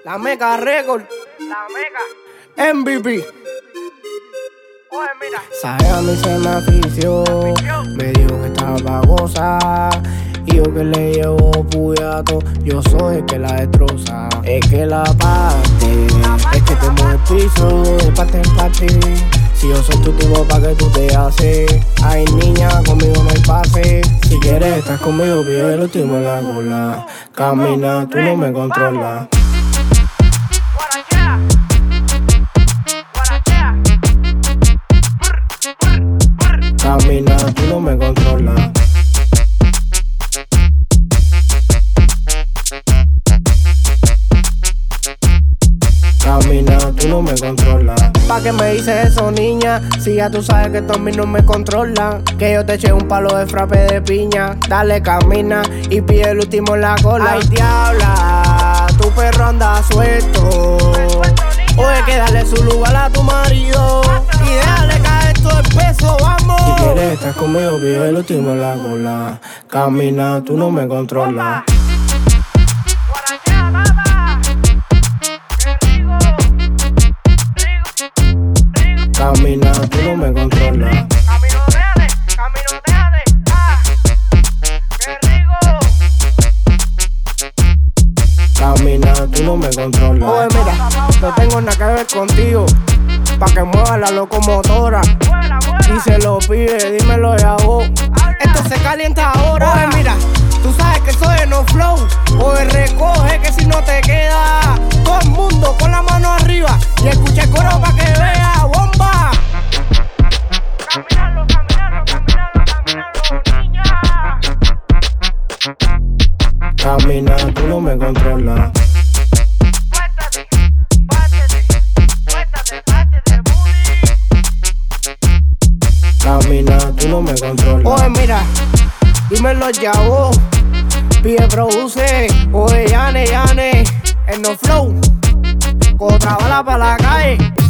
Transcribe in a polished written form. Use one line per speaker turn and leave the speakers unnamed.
La Meca Record.
La Meca.
MVP.
Oye, mira.
Sabe, a mí se me afició. Me dijo que estaba pa' gozar. Y yo que le llevo puyato. Yo soy el que la destroza. Es que la parte. Es que te mueve el piso de parte en parte. Si yo soy tu tipo, pa' que tú te haces. Ay, niña, conmigo no hay pase. Si quieres estar conmigo, pide el último en la cola. Camina, tú no me controlas.
Guarachea. Guarachea.
Camina, tú no me controlas. Camina, tú no me controlas. ¿Pa' qué me dices eso, niña? Si ya tú sabes que tú a mí no me controlan. Que yo te eché un palo de frappe de piña. Dale, camina y pide el último en la cola. Ay, diabla, tu perro anda suelto. Oye, que dale su lugar a tu marido. Y déjale caer todo el peso, vamos. Si quieres estar conmigo, pide el último en la cola. Camina, tú no me controlas.
Guarachea, nada. Qué rico. Rico.
Camina, tú no me controlas.
Caminoteate. Caminoteate. Ah. Qué rico.
Camina, tú no me controlas. Oye, mira, no tengo nada que ver contigo. Pa' que mueva la locomotora.
Vuela, vuela.
Y se lo pide, dímelo ya vos. Esto se calienta ahora. Oye, mira, tú sabes que soy de No Flow. Oye, recoge que si no te queda. Todo el mundo con la mano arriba. Y escucha el coro pa' que vea. ¡Bomba!
Caminalo, caminalo, caminalo, caminalo, niña.
Camina, tú no me controlas.
Suéltate, bátete, suéltate, bátete, booty.
Camina, tú no me controlas. Oye, mira, dímelo ya vos. Pide produce. Oye, Yane, el No Flow. Otra bala pa' la calle.